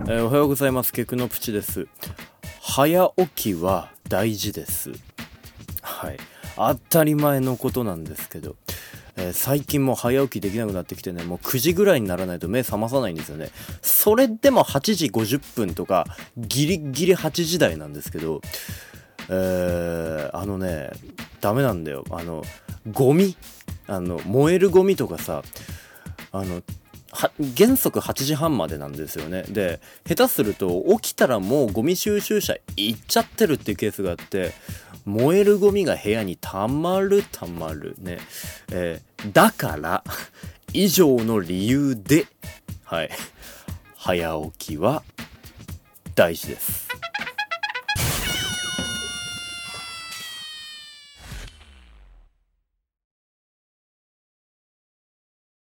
おはようございます。ケクノプチです。早起きは大事です。はい、当たり前のことなんですけど、最近もう早起きできなくなってきてね、もう9時ぐらいにならないと目覚まさないんですよね。それでも8時50分とかギリギリ8時台なんですけど、ダメなんだよ。ゴミ、燃えるゴミとかさ、原則8時半までなんですよね。で、下手すると起きたらもうゴミ収集車行っちゃってるっていうケースがあって、燃えるゴミが部屋にたまるね。だから以上の理由で、はい、早起きは大事です。